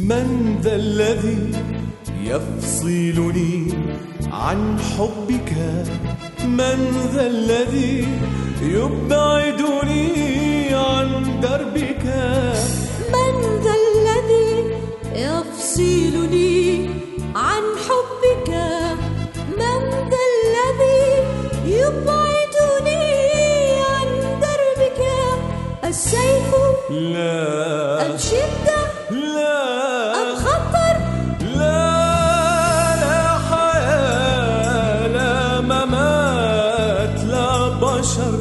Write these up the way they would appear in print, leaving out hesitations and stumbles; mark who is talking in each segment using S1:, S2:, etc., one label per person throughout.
S1: من ذا الذي يفصلني عن حبك؟ من ذا الذي يبعدني عن دربك؟
S2: من ذا الذي يفصلني عن حبك؟ من ذا الذي يبعدني عن دربك؟ السيف
S1: لا،
S2: أم شدة
S1: لا،
S2: أم خطر؟
S1: لا، لا حياة، لا ممات، لا بشر.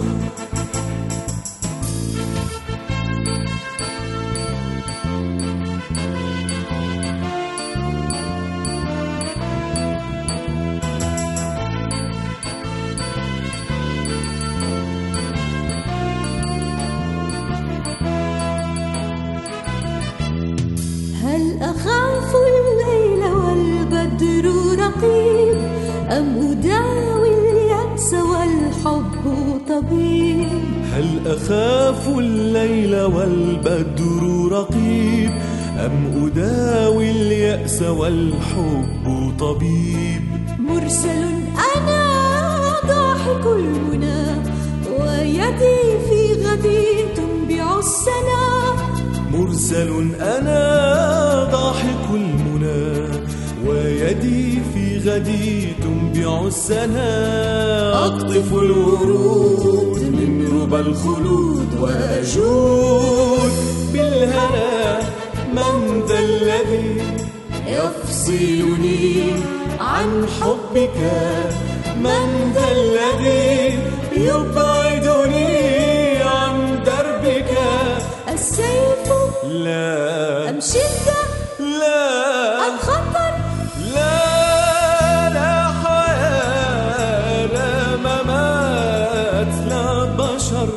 S2: هل أخاف الليل والبدر رقيب، أم أداوي اليأس والحب طبيب؟
S1: هل أخاف الليل والبدر رقيب، أم أداوي اليأس والحب طبيب؟
S2: مرسل أنا ضاحك المنى، ويدي في غدي تنبع السنا.
S1: مرسل أنا ضاحك المنى، ويدي في غدي تنبع السنا. أقطف الورود من ربى الخلود وأجود بالهنا. من ذا الذي يفصلني عن حبك؟ من ذا الذي يبعدني عن دربك؟
S2: السيف
S1: لا،
S2: أم شدة
S1: لا،
S2: أم خطر؟
S1: لا، لا حياة، لا ممات، لا بشر.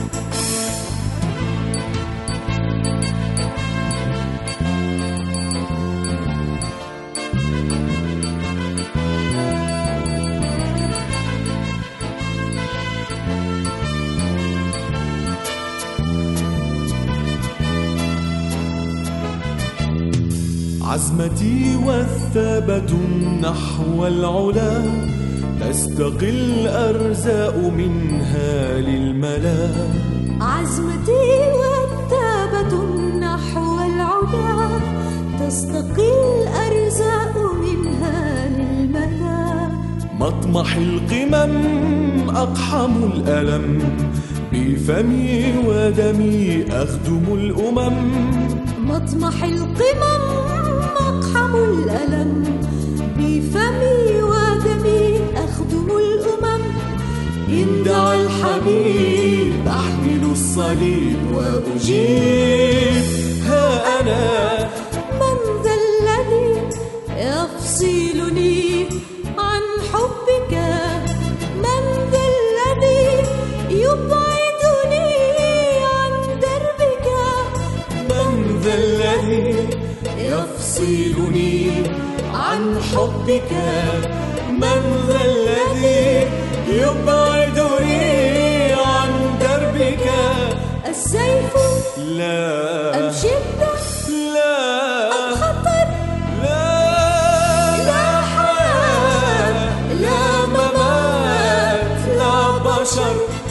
S1: عزمتي والثبات نحو العلا، تستقي الأرزاق منها للملا.
S2: عزمتي والثبات نحو العلا، تستقي الأرزاق منها للملا.
S1: مطمح القمم أقحم الألم، بفمي ودمي أخدم الأمم.
S2: مطمح القمم أقحم الألم، بفمي ودمي أخدم الأمم.
S1: إن دعا الحبيب أحمل الصليب وأجيب. ها أنا.
S2: من ذا الذي يفصلني عن حبك؟ من ذا الذي يبعدني عن دربك؟
S1: من ذا الذي يفصلني عن حبك؟ من ذا الذي يبعدني عن دربك؟
S2: السيف
S1: لا،
S2: أم شدة
S1: لا،
S2: أم خطر؟
S1: لا، لا حياة، لا ممات، لا بشر.